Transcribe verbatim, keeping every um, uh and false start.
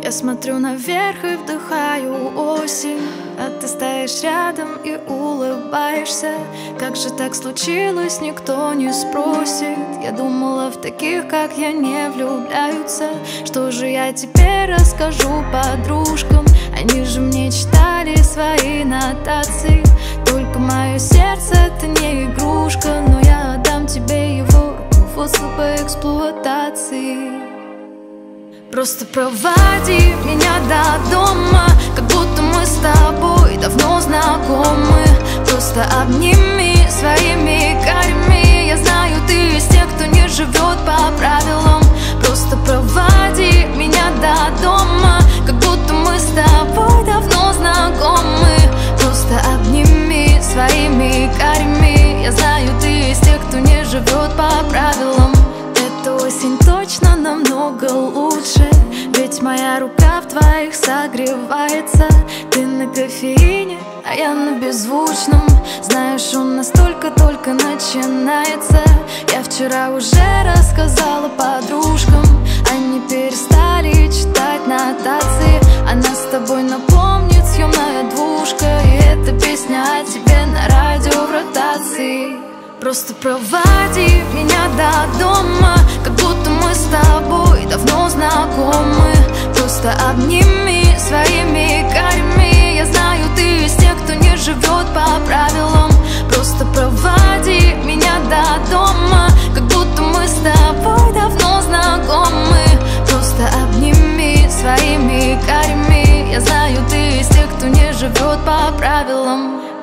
Я смотрю наверх и вдыхаю осень, а ты стоишь рядом и улыбаешься. Как же так случилось, никто не спросит. Я думала, в таких, как я, не влюбляются. Что же я теперь расскажу подружкам? Они же мне читали свои нотации. Только мое сердце — это не игрушка, но я отдам тебе его руководство по эксплуатации. Просто проводи меня до дома, как будто мы с тобой давно знакомы. Просто обними своими карими. Я знаю, ты из тех, кто не живет по правилам. Просто проводи меня до дома, как будто мы с тобой давно знакомы. Просто обними своими карими. Я знаю, ты из тех, кто не живет по правилам. Эта осень точно намного лучше, ведь моя рука в твоих согревается. Ты на кофеине, а я на беззвучном. Знаешь, он настолько только начинается. Я вчера уже рассказала подружкам. Они перестали читать нотации. Она с тобой напомнит съемная двушка. И эта песня о тебе на радио в ротации. Просто проводи меня до дома, как будто мы с тобой давно знакомы. Просто обними своими карими. Я знаю, ты из тех, кто не живет по правилам. Просто проводи меня до дома, как будто мы с тобой давно знакомы. Просто обними своими карими. Я знаю, ты из тех, кто не живет по правилам.